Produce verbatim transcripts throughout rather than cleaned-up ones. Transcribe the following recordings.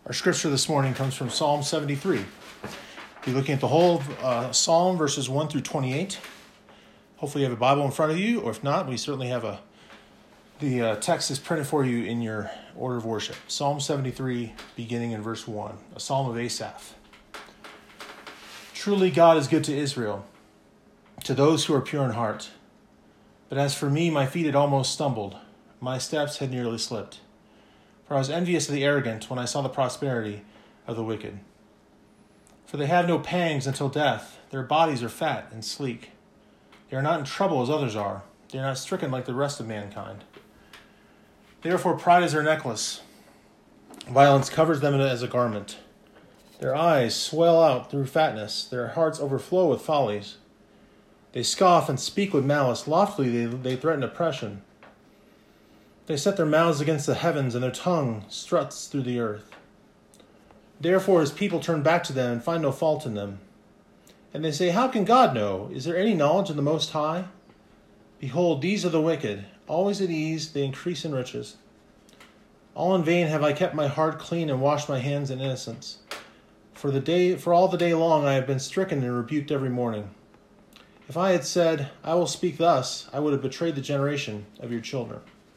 Our scripture this morning comes from Psalm seventy-three. We're looking at the whole uh, psalm, verses one through twenty-eight. Hopefully you have a Bible in front of you, or if not, we certainly have a the uh, text is printed for you in your order of worship. Psalm seventy-three, beginning in verse one, a psalm of Asaph. Truly God is good to Israel, to those who are pure in heart. But as for me, my feet had almost stumbled, my steps had nearly slipped. For I was envious of the arrogant when I saw the prosperity of the wicked. For they have no pangs until death. Their bodies are fat and sleek. They are not in trouble as others are. They are not stricken like the rest of mankind. Therefore pride is their necklace. Violence covers them as a garment. Their eyes swell out through fatness. Their hearts overflow with follies. They scoff and speak with malice. Loftily they, they threaten oppression. They set their mouths against the heavens, and their tongue struts through the earth. Therefore his people turn back to them and find no fault in them. And they say, how can God know? Is there any knowledge in the Most High? Behold, these are the wicked. Always at ease, they increase in riches. All in vain have I kept my heart clean and washed my hands in innocence. For the day, for all the day long I have been stricken and rebuked every morning. If I had said, I will speak thus, I would have betrayed the generation of your children.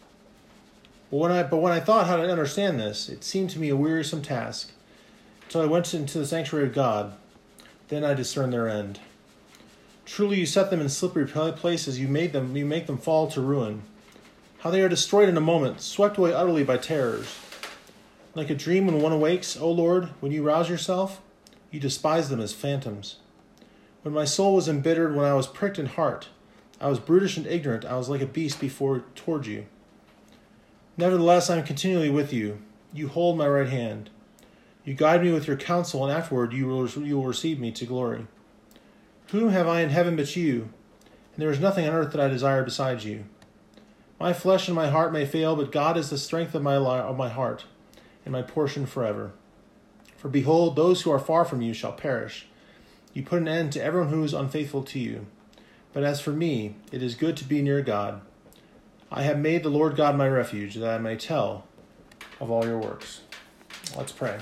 But when I but when I thought how to understand this, it seemed to me a wearisome task, until I went into the sanctuary of God. Then I discerned their end. Truly you set them in slippery places, you made them you make them fall to ruin. How they are destroyed in a moment, swept away utterly by terrors. Like a dream when one awakes, O Lord, when you rouse yourself, you despise them as phantoms. When my soul was embittered, when I was pricked in heart, I was brutish and ignorant, I was like a beast before toward you. Nevertheless, I am continually with you. You hold my right hand. You guide me with your counsel, and afterward you will, you will receive me to glory. Whom have I in heaven but you? And there is nothing on earth that I desire besides you. My flesh and my heart may fail, but God is the strength of my, of my heart, and my portion forever. For behold, those who are far from you shall perish. You put an end to everyone who is unfaithful to you. But as for me, it is good to be near God. I have made the Lord God my refuge, that I may tell of all your works. Let's pray.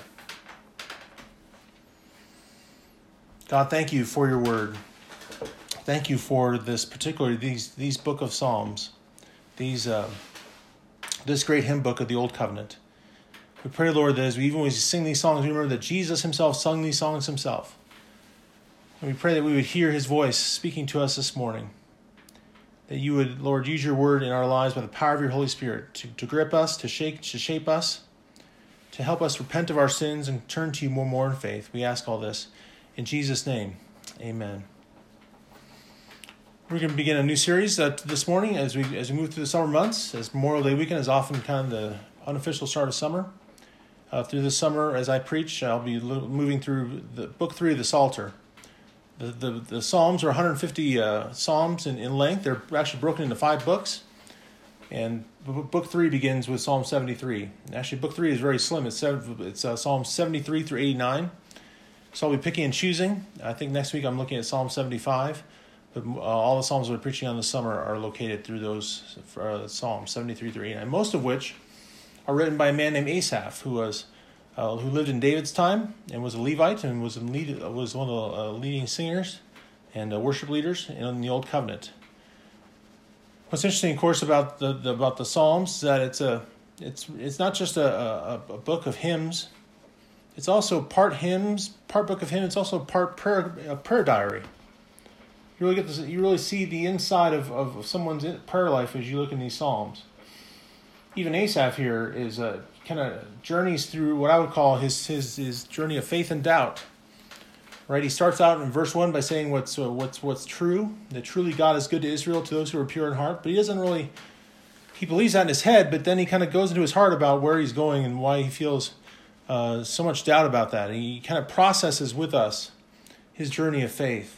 God, thank you for your word. Thank you for this, particularly these these book of Psalms, these uh, this great hymn book of the Old Covenant. We pray, Lord, that as we even when we sing these songs, we remember that Jesus himself sung these songs himself. And we pray that we would hear his voice speaking to us this morning. That you would, Lord, use your word in our lives by the power of your Holy Spirit to, to grip us, to shake, to shape us, to help us repent of our sins and turn to you more and more in faith. We ask all this in Jesus' name. Amen. We're going to begin a new series uh, this morning as we as we move through the summer months, as Memorial Day weekend is often kind of the unofficial start of summer. Uh, through the summer, as I preach, I'll be lo- moving through the book three of the Psalter. The, the the Psalms are one hundred fifty uh, Psalms in, in length. They're actually broken into five books. And book three begins with Psalm seventy-three. Actually, book three is very slim. It's, seven, it's uh, Psalm seventy-three through eighty-nine. So I'll be picking and choosing. I think next week I'm looking at Psalm seventy-five. But uh, all the Psalms we're preaching on this summer are located through those uh, Psalms, seventy-three through eighty-nine. Most of which are written by a man named Asaph, who was... Uh, who lived in David's time and was a Levite and was, in lead, was one of the uh, leading singers and uh, worship leaders in the Old Covenant. What's interesting, of course, about the, the about the Psalms is that it's a it's it's not just a, a, a book of hymns. It's also part hymns, part book of hymns. It's also part prayer a prayer diary. You really get this, you really see the inside of, of someone's prayer life as you look in these Psalms. Even Asaph here is a kind of journeys through what I would call his his his journey of faith and doubt. Right, he starts out in verse one by saying what's uh, what's what's true, that truly God is good to Israel, to those who are pure in heart. But he doesn't really he believes that in his head, but then he kind of goes into his heart about where he's going and why he feels uh, so much doubt about that. And he kind of processes with us his journey of faith.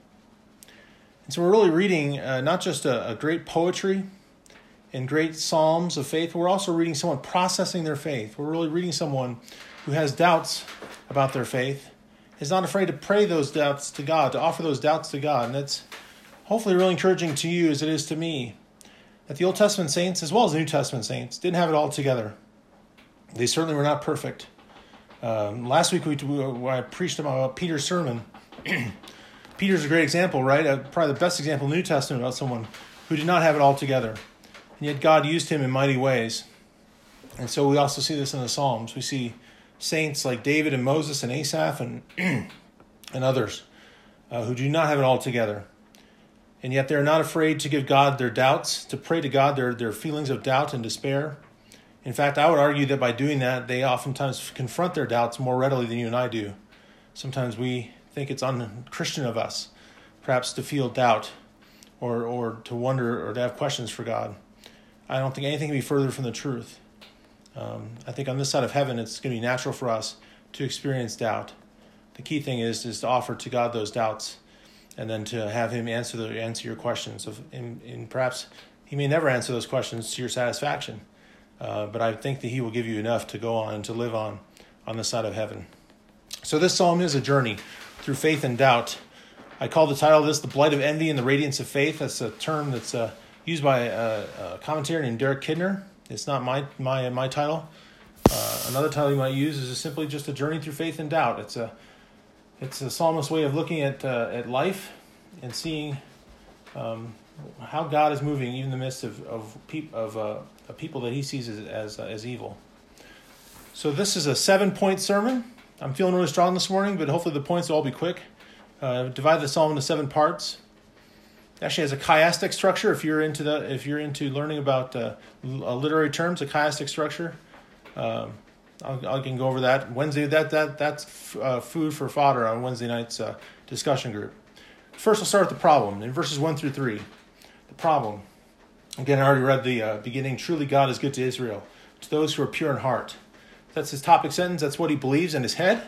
And so we're really reading uh, not just a, a great poetry and great psalms of faith, but we're also reading someone processing their faith. We're really reading someone who has doubts about their faith, is not afraid to pray those doubts to God, to offer those doubts to God. And that's hopefully really encouraging to you as it is to me, that the Old Testament saints, as well as the New Testament saints, didn't have it all together. They certainly were not perfect. Um, last week we, we I preached about Peter's sermon. Peter's a great example, right? Uh, probably the best example in the New Testament about someone who did not have it all together. And yet God used him in mighty ways. And so we also see this in the Psalms. We see saints like David and Moses and Asaph and, and others uh, who do not have it all together. And yet they're not afraid to give God their doubts, to pray to God their, their feelings of doubt and despair. In fact, I would argue that by doing that, they oftentimes confront their doubts more readily than you and I do. Sometimes we think it's un-Christian of us, perhaps to feel doubt or or to wonder or to have questions for God. I don't think anything can be further from the truth. Um, I think on this side of heaven, it's going to be natural for us to experience doubt. The key thing is, is to offer to God those doubts and then to have him answer the, answer your questions. Of, and, and perhaps he may never answer those questions to your satisfaction. Uh, but I think that he will give you enough to go on and to live on on the side of heaven. So this psalm is a journey through faith and doubt. I call the title of this The Blight of Envy and the Radiance of Faith. That's a term that's uh, used by a, a commentator named Derek Kidner. It's not my my my title. Uh, another title you might use is simply just a journey through faith and doubt. It's a it's a psalmist's way of looking at uh, at life and seeing um, how God is moving even in the midst of of, peop- of uh, a people that he sees as as, uh, as evil. So this is a seven-point sermon. I'm feeling really strong this morning, but hopefully the points will all be quick. Uh, divide the psalm into seven parts. It actually has a chiastic structure. If you're into the, if you're into learning about uh, literary terms, a chiastic structure. Um, I'll, I can go over that Wednesday. That that that's f- uh, food for fodder on Wednesday night's uh, discussion group. First, we'll start with the problem in verses one through three. The problem. Again, I already read the uh, beginning. Truly, God is good to Israel, to those who are pure in heart. That's his topic sentence. That's what he believes in his head.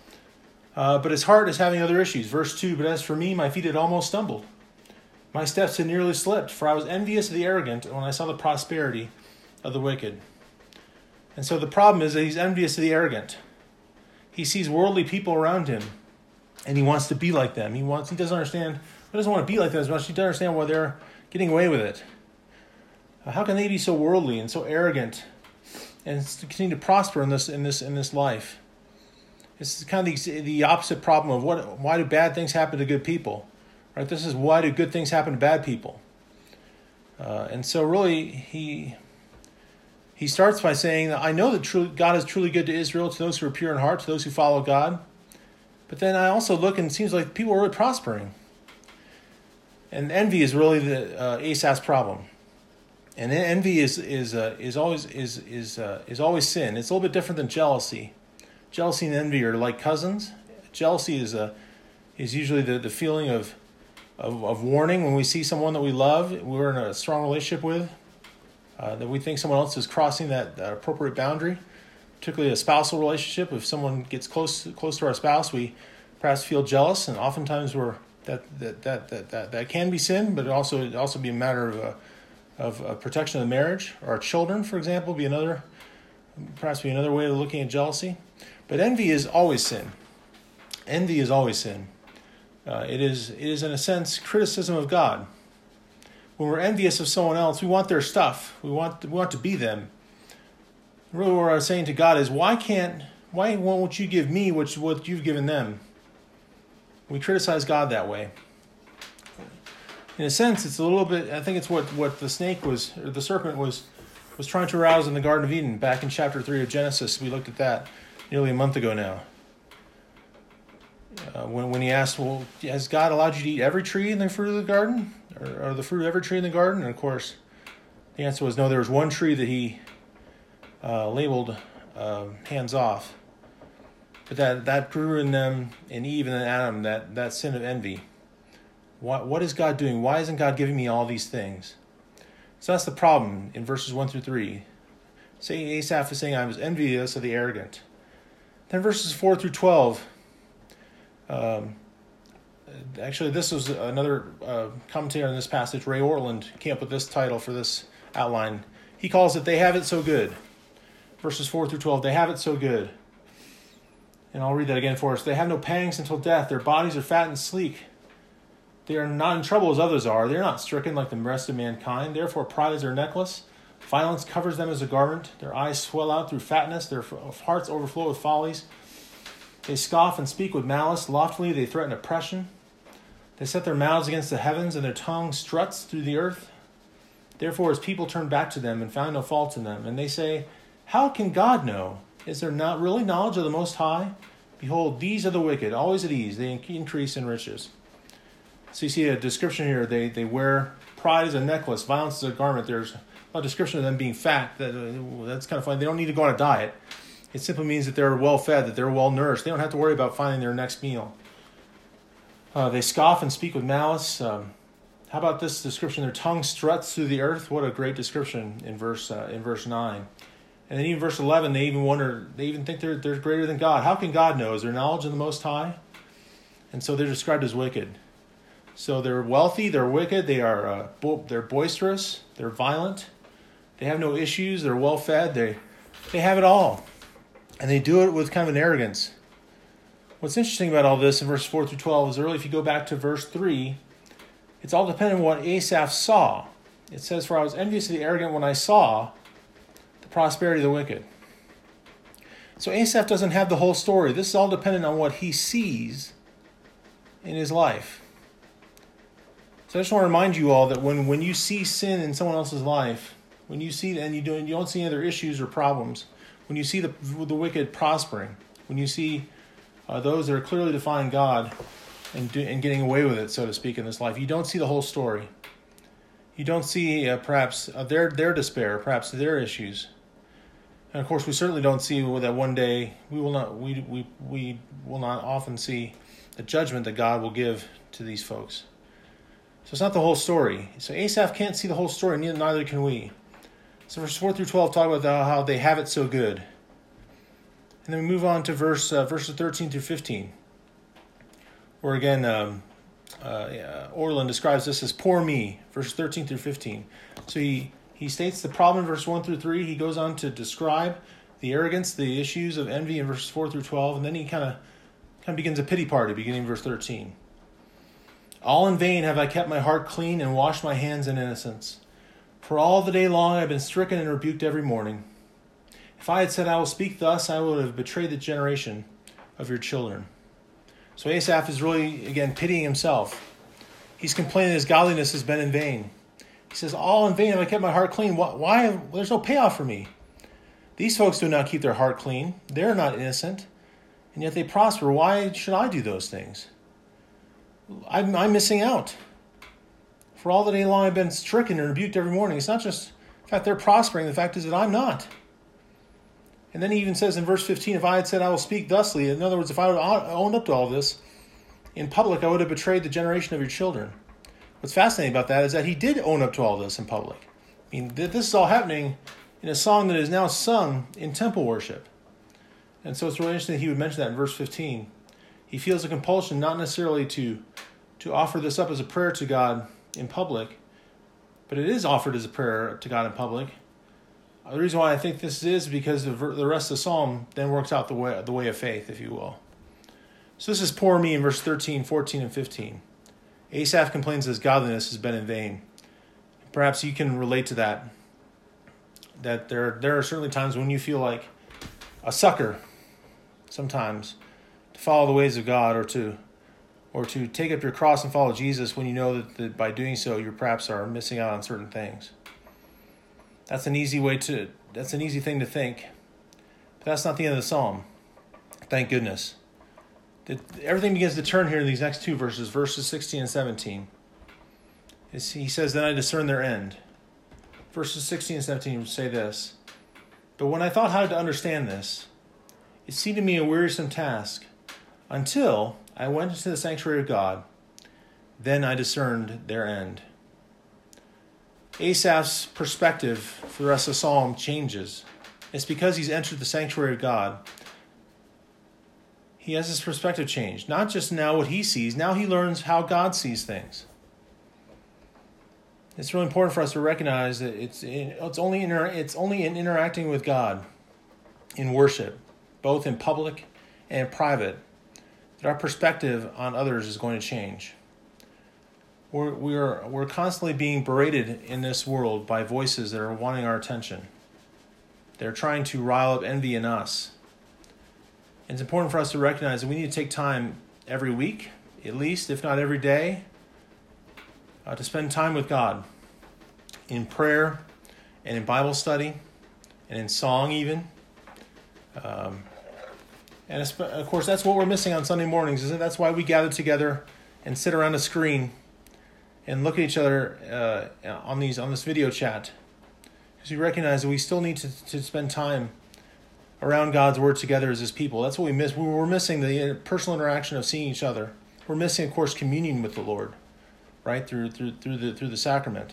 Uh, but his heart is having other issues. Verse two, but as for me, my feet had almost stumbled. My steps had nearly slipped, for I was envious of the arrogant when I saw the prosperity of the wicked. And so the problem is that he's envious of the arrogant. He sees worldly people around him, and he wants to be like them. He wants. He doesn't understand. He doesn't want to be like them as much. He doesn't understand why they're getting away with it. How can they be so worldly and so arrogant and continue to prosper in this in this in this life? This is kind of the, the opposite problem of what why do bad things happen to good people, right? This is why do good things happen to bad people, uh, and so really he he starts by saying that I know that truly, God is truly good to Israel, to those who are pure in heart, to those who follow God, but then I also look and it seems like people are really prospering, and envy is really the uh, Asaph's problem. And envy is is uh, is always is is uh, is always sin. It's a little bit different than jealousy. Jealousy and envy are like cousins. Jealousy is a is usually the, the feeling of, of of warning when we see someone that we love, we're in a strong relationship with, uh, that we think someone else is crossing that, that appropriate boundary. Particularly a spousal relationship. If someone gets close close to our spouse, we perhaps feel jealous, and oftentimes we're that that that that that, that can be sin, but it also it also be a matter of. Uh, Of uh, protection of the marriage, or our children, for example, be another, perhaps be another way of looking at jealousy. But envy is always sin. Envy is always sin. Uh, it is, it is in a sense criticism of God. When we're envious of someone else, we want their stuff. We want, we want to be them. Really, what I'm saying to God is, why can't, why won't you give me what what you've given them? We criticize God that way. In a sense, it's a little bit, I think it's what, what the snake was, or the serpent was was trying to arouse in the Garden of Eden, back in chapter three of Genesis. We looked at that nearly a month ago now. Uh, when, when he asked, well, has God allowed you to eat every tree in the fruit of the garden? Or, or the fruit of every tree in the garden? And of course, the answer was no, there was one tree that he uh, labeled uh, hands off. But that, that grew in them, in Eve and in Adam, that, that sin of envy. What, what is God doing? Why isn't God giving me all these things? So that's the problem in verses one through three. Say Asaph is saying, I was envious of the arrogant. Then verses four through twelve. Um, actually, this was another uh, commentator on this passage. Ray Ortland came up with this title for this outline. He calls it, They Have It So Good. Verses four through twelve, they have it so good. And I'll read that again for us. They have no pangs until death. Their bodies are fat and sleek. They are not in trouble as others are. They are not stricken like the rest of mankind. Therefore, pride is their necklace. Violence covers them as a garment. Their eyes swell out through fatness. Their hearts overflow with follies. They scoff and speak with malice. Loftily they threaten oppression. They set their mouths against the heavens, and their tongue struts through the earth. Therefore his people turned back to them and found no fault in them. And they say, how can God know? Is there not really knowledge of the Most High? Behold, these are the wicked, always at ease. They increase in riches. So you see a description here. They they wear pride as a necklace, violence as a garment. There's a description of them being fat. That, uh, that's kind of funny. They don't need to go on a diet. It simply means that they're well-fed, that they're well-nourished. They don't have to worry about finding their next meal. Uh, they scoff and speak with malice. Um, how about this description? Their tongue struts through the earth. What a great description in verse uh, in verse nine. And then even verse eleven, they even wonder, they even think they're they're greater than God. How can God know? Is there knowledge of the Most High? And so they're described as wicked. So they're wealthy, they're wicked, they are uh, bo- they're boisterous, they're violent, they have no issues, they're well fed, they they have it all, and they do it with kind of an arrogance. What's interesting about all this in verse four through twelve is, early, if you go back to verse three, it's all dependent on what Asaph saw. It says, "For I was envious of the arrogant when I saw the prosperity of the wicked." So Asaph doesn't have the whole story. This is all dependent on what he sees in his life. So I just want to remind you all that when, when you see sin in someone else's life, when you see and you don't you don't see any other issues or problems, when you see the the wicked prospering, when you see uh, those that are clearly defying God and do, and getting away with it, so to speak, in this life, you don't see the whole story. You don't see uh, perhaps uh, their their despair, perhaps their issues, and of course we certainly don't see that one day we will not we we we will not often see the judgment that God will give to these folks. So it's not the whole story. So Asaph can't see the whole story, neither, neither can we. So verses four through twelve talk about the, how they have it so good. And then we move on to verse uh, verses thirteen through fifteen, where again um, uh, yeah, Orland describes this as poor me, verses thirteen through fifteen. So he, he states the problem in verse one through three. He goes on to describe the arrogance, the issues of envy in verses four through twelve, and then he kind of kind of begins a pity party beginning in verse thirteen. All in vain have I kept my heart clean and washed my hands in innocence. For all the day long I have been stricken and rebuked every morning. If I had said I will speak thus, I would have betrayed the generation of your children. So Asaph is really, again, pitying himself. He's complaining his godliness has been in vain. He says, all in vain have I kept my heart clean. Why? why there's no payoff for me. These folks do not keep their heart clean. They're not innocent. And yet they prosper. Why should I do those things? I'm, I'm missing out. For all the day long I've been stricken and rebuked every morning. It's not just the fact they're prospering. The fact is that I'm not. And then he even says in verse fifteen, if I had said I will speak thusly, in other words, if I would have owned up to all this in public, I would have betrayed the generation of your children. What's fascinating about that is that he did own up to all this in public. I mean, this is all happening in a song that is now sung in temple worship. And so it's really interesting that he would mention that in verse fifteen. He feels a compulsion not necessarily to, to offer this up as a prayer to God in public, but it is offered as a prayer to God in public. The reason why I think this is because the rest of the psalm then works out the way, the way of faith, if you will. So this is poor me in verse thirteen, fourteen, and fifteen. Asaph complains his godliness has been in vain. Perhaps you can relate to that. That there, there are certainly times when you feel like a sucker, sometimes, to follow the ways of God, or to or to take up your cross and follow Jesus when you know that, that by doing so you perhaps are missing out on certain things. That's an easy way to that's an easy thing to think. But that's not the end of the psalm. Thank goodness. That everything begins to turn here in these next two verses, verses sixteen and seventeen. It's, he says, then I discern their end. Verses sixteen and seventeen say this. But when I thought how to understand this, it seemed to me a wearisome task, until I went into the sanctuary of God. Then I discerned their end. Asaph's perspective for the rest of the psalm changes. It's because he's entered the sanctuary of God. He has his perspective changed. Not just now what he sees, now he learns how God sees things. It's really important for us to recognize that it's it's only inter, it's only in interacting with God in worship, both in public and private, that our perspective on others is going to change. We're we're we're constantly being berated in this world by voices that are wanting our attention. They're trying to rile up envy in us. And it's important for us to recognize that we need to take time every week, at least, if not every day, uh, to spend time with God in prayer and in Bible study and in song even. Um, and of course, that's what we're missing on Sunday mornings, isn't it? That's why we gather together and sit around a screen and look at each other uh, on these on this video chat. Because we recognize that we still need to, to spend time around God's Word together as His people. That's what we miss. We're missing the personal interaction of seeing each other. We're missing, of course, communion with the Lord, right, through through through the through the sacrament.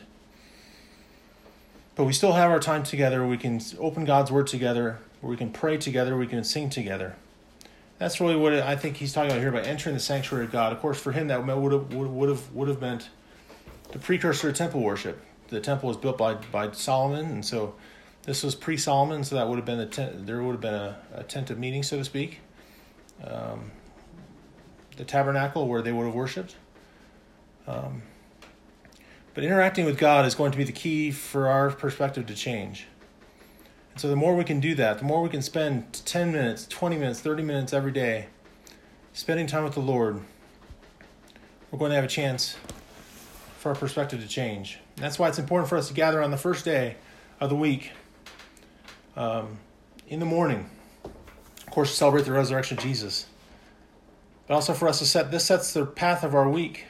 But we still have our time together. We can open God's Word together. We can pray together. We can sing together. That's really what I think he's talking about here, about entering the sanctuary of God. Of course, for him, that would have would have would have meant the precursor to temple worship. The temple was built by by Solomon, and so this was pre-Solomon. So that would have been a tent, there would have been a, a tent of meeting, so to speak, um, the tabernacle where they would have worshipped. Um, but interacting with God is going to be the key for our perspective to change. And so the more we can do that, the more we can spend ten minutes, twenty minutes, thirty minutes every day spending time with the Lord, we're going to have a chance for our perspective to change. And that's why it's important for us to gather on the first day of the week um, in the morning, of course, to celebrate the resurrection of Jesus. But also for us to set, this sets the path of our week.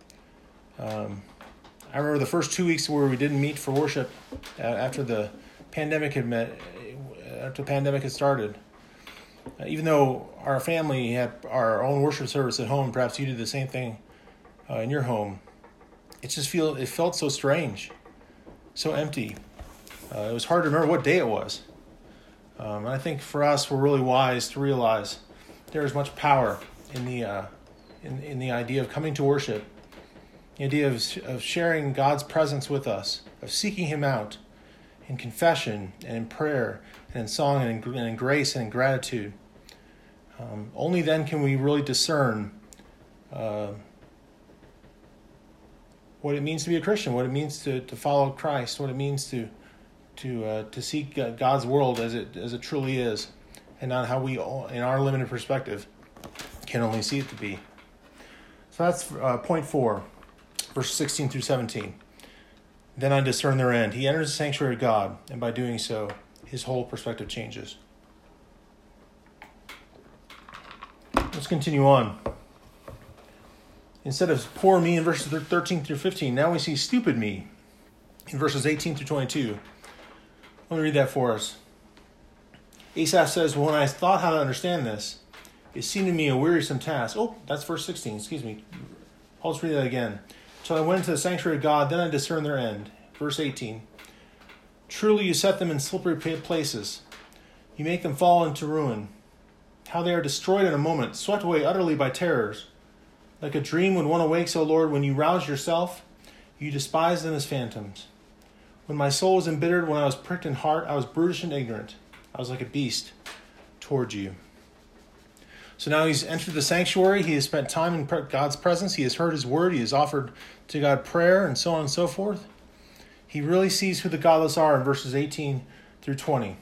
Um, I remember the first two weeks where we didn't meet for worship uh, after the pandemic had met, after the pandemic had started. Uh, even though our family had our own worship service at home, perhaps you did the same thing uh, in your home. It just feel it felt so strange, so empty. Uh, it was hard to remember what day it was. Um, and I think for us, we're really wise to realize there is much power in the uh, in in the idea of coming to worship, the idea of of sharing God's presence with us, of seeking Him out in confession and in prayer and in song and in, and in grace and in gratitude. Um, only then can we really discern uh, what it means to be a Christian, what it means to, to follow Christ, what it means to to uh, to seek God's world as it as it truly is, and not how we, in our limited perspective, can only see it to be. So that's uh, point four, verses sixteen through seventeen. Then I discern their end. He enters the sanctuary of God, and by doing so, his whole perspective changes. Let's continue on. Instead of poor me in verses thirteen through fifteen, now we see stupid me in verses eighteen through twenty-two. Let me read that for us. Asaph says, well, when I thought how to understand this, it seemed to me a wearisome task. Oh, that's verse sixteen, excuse me. I'll just read that again. So I went into the sanctuary of God, then I discerned their end. Verse eighteen. Truly you set them in slippery places. You make them fall into ruin. How they are destroyed in a moment, swept away utterly by terrors. Like a dream when one awakes, O Lord, when you rouse yourself, you despise them as phantoms. When my soul was embittered, when I was pricked in heart, I was brutish and ignorant. I was like a beast toward you. So now he's entered the sanctuary. He has spent time in God's presence. He has heard his word. He has offered to God prayer and so on and so forth. He really sees who the godless are in verses eighteen through twenty.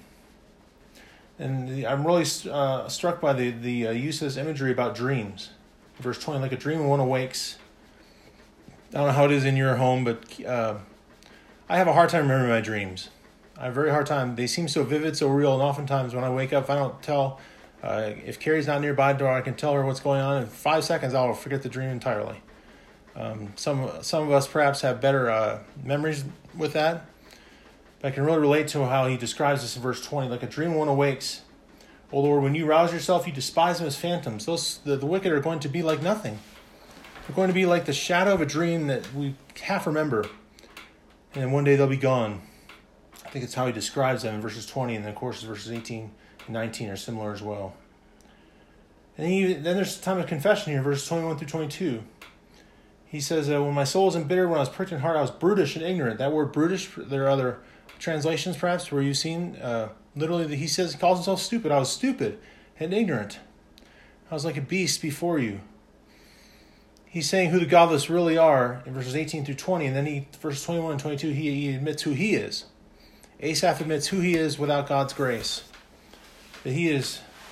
And I'm really uh, struck by the, the uh, use of this imagery about dreams. Verse twenty, like a dream when one awakes. I don't know how it is in your home, but uh, I have a hard time remembering my dreams. I have a very hard time. They seem so vivid, so real, and oftentimes when I wake up, if I don't tell, uh, if Carrie's not nearby the door, I can tell her what's going on. In five seconds, I'll forget the dream entirely. Um, some some of us perhaps have better uh, memories with that, but I can really relate to how he describes this in verse twenty, like a dream when one awakes. O Lord, when you rouse yourself, you despise them as phantoms. Those the, the wicked are going to be like nothing. They're going to be like the shadow of a dream that we half remember, and then one day they'll be gone. I think it's how he describes them in verses twenty, and then of course verses eighteen and nineteen are similar as well. And then, he, then there's a time of confession here, verses twenty-one through twenty-two. He says, uh, when my soul was embittered, when I was pricked in heart, I was brutish and ignorant. That word brutish, there are other translations perhaps where you've seen, uh, literally he says, he calls himself stupid. I was stupid and ignorant. I was like a beast before you. He's saying who the godless really are in verses eighteen through twenty, and then he, verses twenty-one and twenty-two, he, he admits who he is. Asaph admits who he is without God's grace. That he is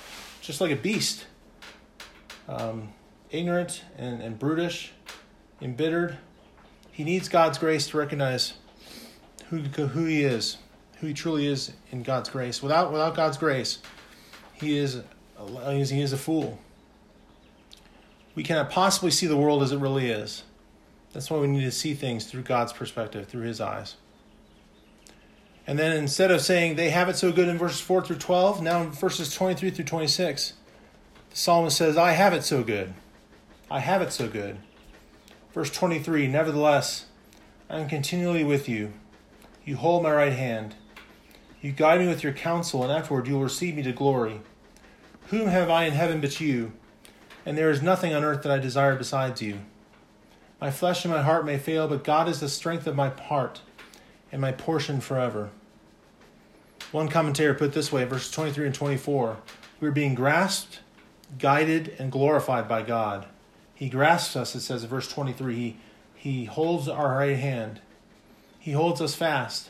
just like a beast, um, ignorant and, and brutish, embittered. He needs God's grace to recognize who who he is, who he truly is in God's grace. Without without God's grace, he is he is a fool. We cannot possibly see the world as it really is. That's why we need to see things through God's perspective, through his eyes. And then instead of saying they have it so good in verses four through twelve, now in verses twenty-three through twenty-six, the psalmist says, I have it so good. I have it so good. Verse twenty-three, nevertheless, I am continually with you. You hold my right hand. You guide me with your counsel, and afterward you will receive me to glory. Whom have I in heaven but you? And there is nothing on earth that I desire besides you. My flesh and my heart may fail, but God is the strength of my heart and my portion forever. One commentator put it this way, verses twenty-three and twenty-four, we are being grasped, guided, and glorified by God. He grasps us, it says in verse twenty-three. He, he holds our right hand. He holds us fast.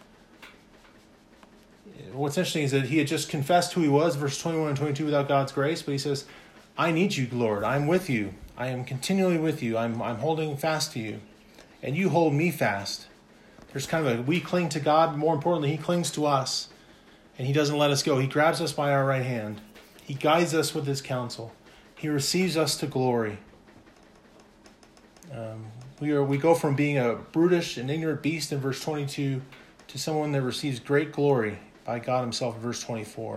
What's interesting is that he had just confessed who he was, verse twenty-one and twenty-two, without God's grace, but he says, I need you, Lord. I'm with you. I am continually with you. I'm, I'm holding fast to you. And you hold me fast. There's kind of a, we cling to God. More importantly, he clings to us. And he doesn't let us go. He grabs us by our right hand. He guides us with his counsel. He receives us to glory. Um, we are we go from being a brutish and ignorant beast in verse twenty-two to someone that receives great glory by God himself in verse twenty-four.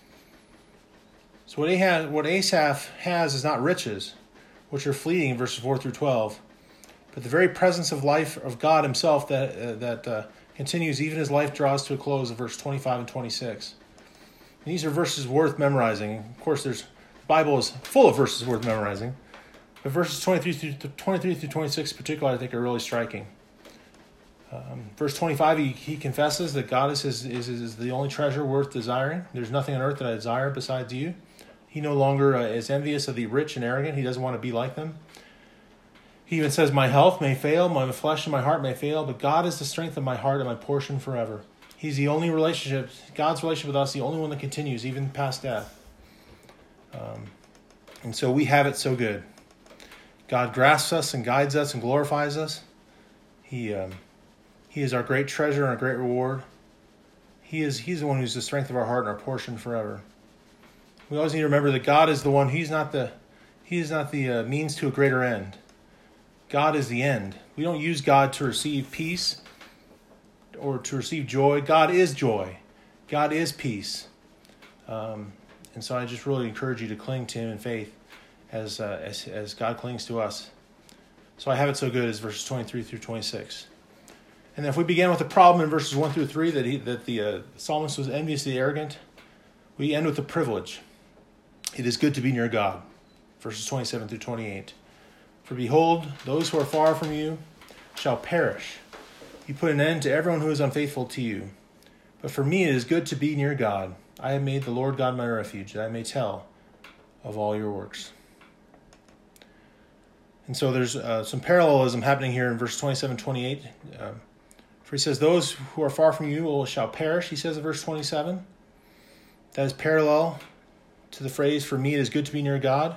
So what Ahaz, what Asaph has is not riches, which are fleeting in verses four through twelve, but the very presence of life of God himself that uh, that uh, continues even as life draws to a close in verse twenty-five and twenty-six. And these are verses worth memorizing. Of course, there's the Bible is full of verses worth memorizing, but verses twenty-three through twenty-three through twenty-six in particular, I think, are really striking. Um, verse twenty-five, he, he confesses that God is, his, is is the only treasure worth desiring. There's nothing on earth that I desire besides you. He no longer uh, is envious of the rich and arrogant. He doesn't want to be like them. He even says, my health may fail, my flesh and my heart may fail, but God is the strength of my heart and my portion forever. He's the only relationship, God's relationship with us, the only one that continues, even past death. Um, and so we have it so good. God grasps us and guides us and glorifies us. He um, he is our great treasure and our great reward. He is He's the one who's the strength of our heart and our portion forever. We always need to remember that God is the one. He's not the He is not the uh, means to a greater end. God is the end. We don't use God to receive peace or to receive joy. God is joy. God is peace. Um, and so I just really encourage you to cling to him in faith as, uh, as as God clings to us. So I have it so good as verses twenty-three through twenty-six. And then if we begin with the problem in verses one through three, that he, that the uh, psalmist was envious of the arrogant, we end with the privilege. It is good to be near God. Verses twenty-seven through twenty-eight. For behold, those who are far from you shall perish. You put an end to everyone who is unfaithful to you. But for me it is good to be near God. I have made the Lord God my refuge, that I may tell of all your works. And so there's uh, some parallelism happening here in verse twenty-seven, twenty-eight. Uh, for he says, those who are far from you will, shall perish, he says in verse twenty-seven. That is parallel to the phrase, for me it is good to be near God.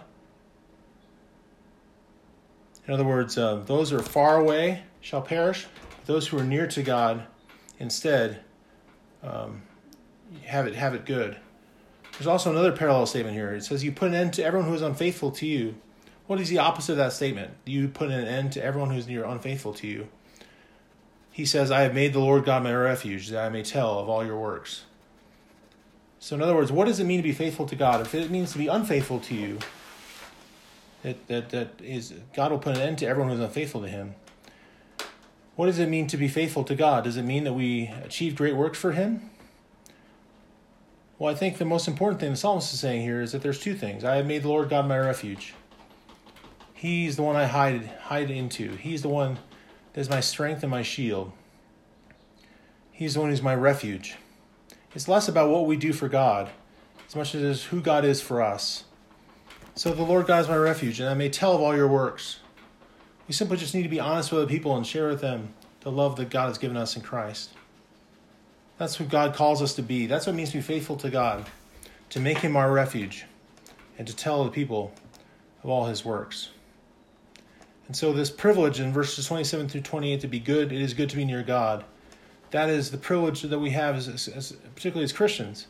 In other words, uh, those who are far away shall perish. Those who are near to God instead um, have it have it good. There's also another parallel statement here. It says, you put an end to everyone who is unfaithful to you. What is the opposite of that statement? You put an end to everyone who is near unfaithful to you. He says, I have made the Lord God my refuge, that I may tell of all your works. So in other words, what does it mean to be faithful to God? If it means to be unfaithful to you, that, that, that is, God will put an end to everyone who is unfaithful to him. What does it mean to be faithful to God? Does it mean that we achieve great works for him? Well, I think the most important thing the psalmist is saying here is that there's two things. I have made the Lord God my refuge. He's the one I hide hide into. He's the one that is my strength and my shield. He's the one who's my refuge. It's less about what we do for God, as much as it is who God is for us. So the Lord God is my refuge, and I may tell of all your works. We simply just need to be honest with other people and share with them the love that God has given us in Christ. That's who God calls us to be. That's what it means to be faithful to God, to make him our refuge. and to tell the people of all his works. And so this privilege in verses twenty-seven through twenty-eight to be good, it is good to be near God. That is the privilege that we have, as, as, particularly as Christians.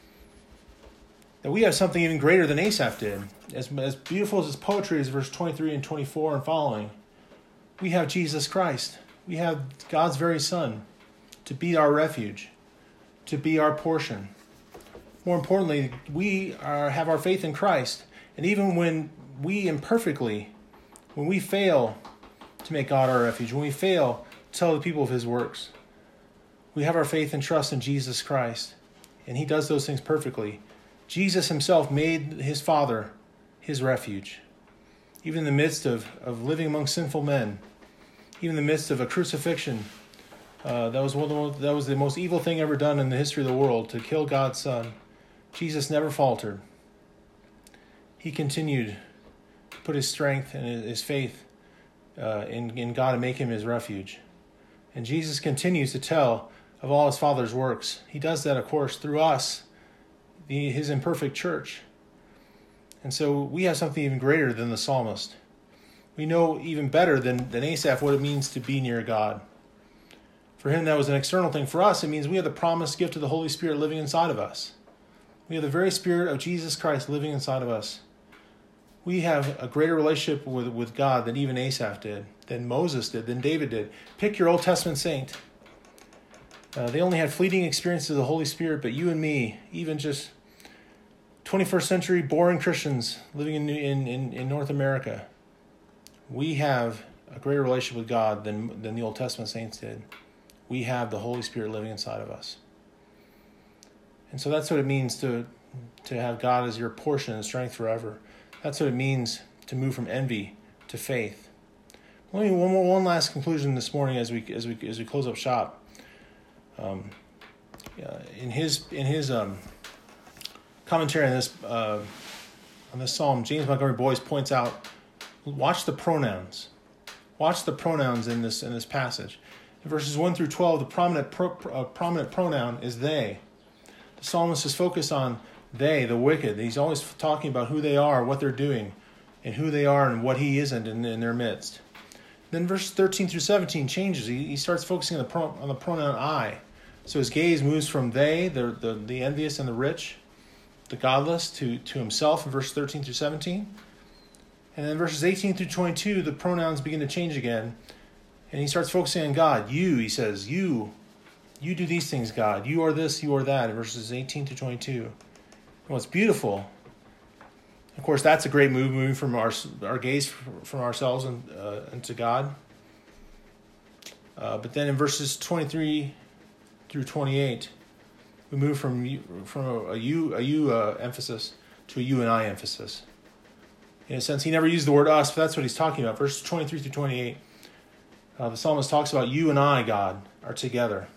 That we have something even greater than Asaph did. As, as beautiful as his poetry is, verse twenty-three and twenty-four and following, we have Jesus Christ. We have God's very Son to be our refuge, to be our portion. More importantly, we are, have our faith in Christ. And even when we imperfectly, when we fail to make God our refuge, when we fail to tell the people of his works, we have our faith and trust in Jesus Christ. And he does those things perfectly. Jesus himself made his Father his refuge. Even in the midst of, of living among sinful men, even in the midst of a crucifixion, uh, that was one of the most, that was the most evil thing ever done in the history of the world, to kill God's Son. Jesus never faltered. He continued to put his strength and his faith uh, in, in God and make him his refuge. And Jesus continues to tell of all his Father's works. He does that, of course, through us, the, his imperfect church. And so we have something even greater than the psalmist. We know even better than, than Asaph what it means to be near God. For him, that was an external thing. For us, it means we have the promised gift of the Holy Spirit living inside of us. We have the very Spirit of Jesus Christ living inside of us. We have a greater relationship with, with God than even Asaph did, than Moses did, than David did. Pick your Old Testament saint. Uh, they only had fleeting experiences of the Holy Spirit, but you and me, even just twenty-first century boring Christians living in, in, in, in North America, we have a greater relationship with God than, than the Old Testament saints did. We have the Holy Spirit living inside of us. And so that's what it means to, to have God as your portion and strength forever. That's what it means to move from envy to faith. Let me one more, one last conclusion this morning as we as we as we close up shop. Um, uh, in his in his um, commentary on this uh, on this psalm, James Montgomery Boyce points out, watch the pronouns, watch the pronouns in this in this passage. In verses one through twelve, the prominent pro, uh, prominent pronoun is they. The psalmist is focused on they, the wicked. He's always talking about who they are, what they're doing, and who they are and what he isn't in, in their midst. Then verses thirteen through seventeen changes. He, he starts focusing on the, pro, on the pronoun I. So his gaze moves from they, the, the, the envious and the rich, the godless, to, to himself in verses thirteen through seventeen. And then verses eighteen through twenty-two, the pronouns begin to change again. And he starts focusing on God. You, he says, you. You do these things, God. You are this, you are that, in verses eighteen through twenty-two. And what's beautiful, of course, that's a great move, moving from our our gaze from ourselves and uh, into God. Uh, but then in verses twenty-three through twenty-eight, we move from you, from a, a you a you uh, emphasis to a you and I emphasis. In a sense, he never used the word us, but that's what he's talking about. Verses twenty-three through twenty-eight, uh, the psalmist talks about you and I, God, are together.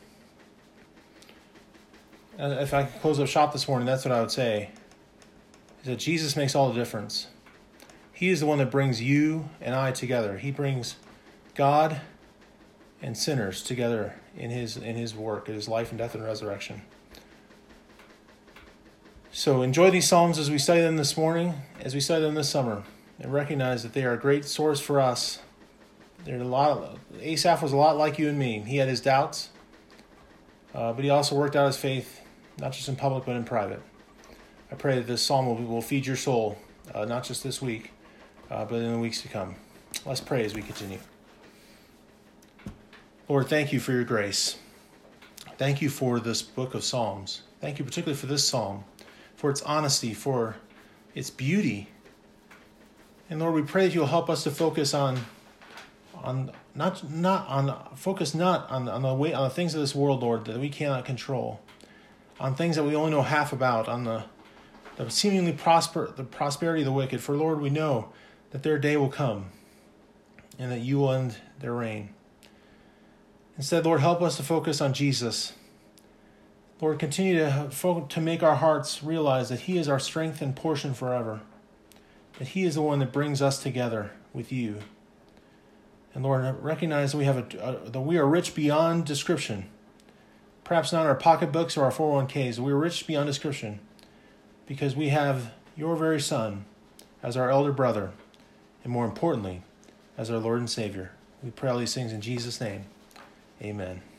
And if I could close up shop this morning, that's what I would say, is that Jesus makes all the difference. He is the one that brings you and I together. He brings God and sinners together in his in his work, in his life and death and resurrection. So enjoy these Psalms as we study them this morning, as we study them this summer, and recognize that they are a great source for us. They're a lot of, Asaph was a lot like you and me. He had his doubts, uh, but he also worked out his faith, not just in public, but in private. I pray that this psalm will, will feed your soul, uh, not just this week, uh, but in the weeks to come. Let's pray as we continue. Lord, thank you for your grace. Thank you for this book of Psalms. Thank you particularly for this psalm, for its honesty, for its beauty. And Lord, we pray that you'll help us to focus on, on not not on focus not on on the way on the things of this world, Lord, that we cannot control, on things that we only know half about, on the the seemingly prosper the prosperity of the wicked. For Lord, we know that their day will come, and that you will end their reign. Instead, Lord, help us to focus on Jesus. Lord, continue to, to make our hearts realize that he is our strength and portion forever, that he is the one that brings us together with you. And Lord, recognize that we have a, a that we are rich beyond description. Perhaps not our pocketbooks or our four oh one k's. We are rich beyond description because we have your very Son, as our elder brother, and more importantly, as our Lord and Savior. We pray all these things in Jesus' name. Amen.